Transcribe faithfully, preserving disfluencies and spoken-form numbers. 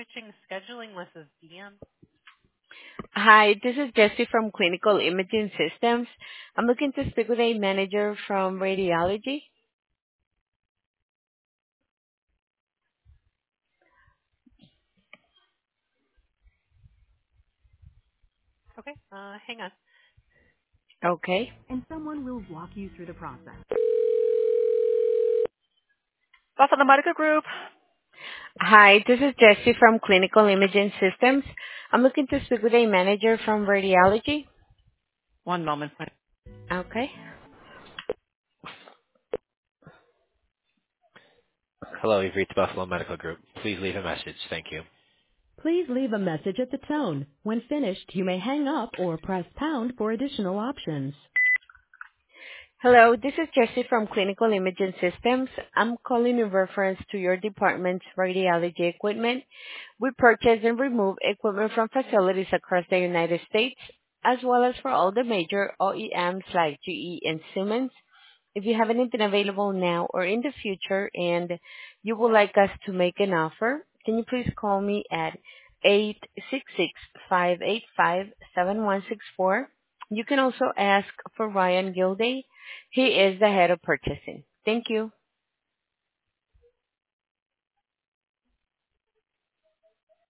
reaching scheduling with this D M. Hi, this is Jessie from Clinical Imaging Systems. I'm looking to speak with a manager from radiology. Okay, uh, hang on. Okay. And someone will walk you through the process. Buffalo the Medical Group. Hi, this is Jessie from Clinical Imaging Systems. I'm looking to speak with a manager from radiology. One moment, please. Okay. Hello, you've reached Buffalo Medical Group. Please leave a message. Thank you. Please leave a message at the tone. When finished, you may hang up or press pound for additional options. Hello, this is Jessie from Clinical Imaging Systems. I'm calling in reference to your department's radiology equipment. We purchase and remove equipment from facilities across the United States, as well as for all the major O E Ms like G E and Siemens. If you have anything available now or in the future and you would like us to make an offer, can you please call me at eight six six, five eight five, seven one six four. You can also ask for Ryan Gilday. He is the head of purchasing. Thank you.